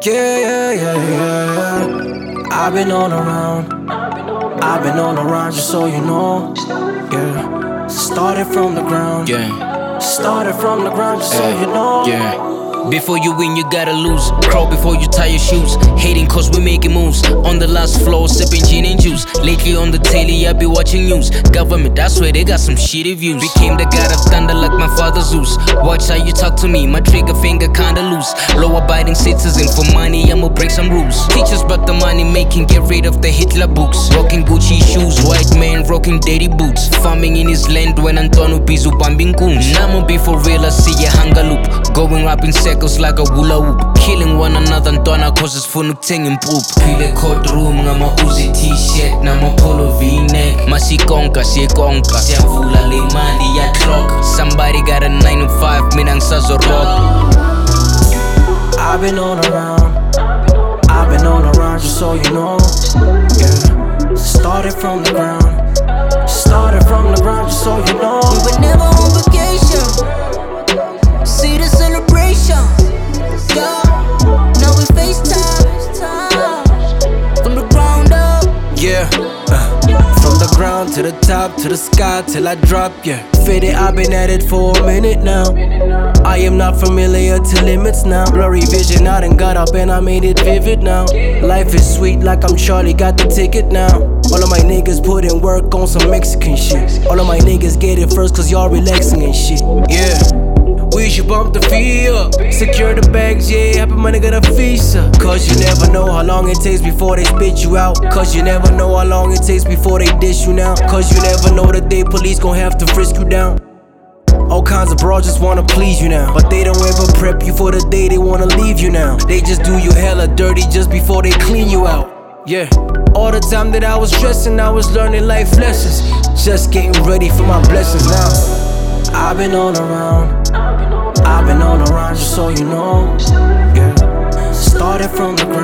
Yeah, yeah, yeah, yeah, yeah. I've been all around. I've been all around, just so you know. Yeah. Started from the ground. Yeah. Started from the ground, just so you know. Yeah. Before you win, you gotta lose. Crawl before you tie your shoes. Hating cause we making moves. On the last floor, sipping gin and juice. Lately on the telly, I be watching news. Government, I swear they got some shitty views. Became the god of thunder like my father Zeus. Watch how you talk to me, my trigger finger kinda loose. Law-abiding citizen, for money I'ma break some rules. Teachers but the money making, get rid of the Hitler books. Rocking Gucci shoes, white man rocking dirty boots. Farming in his land when Antonio Pizu bumping goons. I'ma be for real, I see a hunger loop. Going up in circles like a hula hoop. Killing one another ntwana cause it's fun ukuthenga impuphu. Phile courtroom ngama Uzi t-shirt nama polo v-neck. Masikonka siyekonka siyavula le mali ya clock. Somebody got a 9 to 5, mina ngisazo rock. I've been all around. I've been all around, just so you know. Yeah. Started from the ground. Started from the ground, just so you know. We were never on vacation. See the celebration. Yeah. Now we FaceTime. From the ground up. Yeah. From the ground to the top, to the sky, till I drop, yeah. Faded, I've been at it for a minute now. I am not familiar to limits now. Blurry vision, I done got up and I made it vivid now. Life is sweet like I'm Charlie, got the ticket now. All of my niggas put in work on some Mexican shit. All of my niggas get it first cause y'all relaxing and shit. Yeah. We should bump the fee up. Secure the bags, yeah, happy money got a visa. Cause you never know how long it takes before they spit you out. Cause you never know how long it takes before they dish you now. Cause you never know the day police gon' have to frisk you down. All kinds of bros just wanna please you now, but they don't ever prep you for the day they wanna leave you now. They just do you hella dirty just before they clean you out. Yeah. All the time that I was stressing, I was learning life lessons. Just getting ready for my blessings now. I've been all around. I've been all around, just so you know. Yeah. Started from the ground.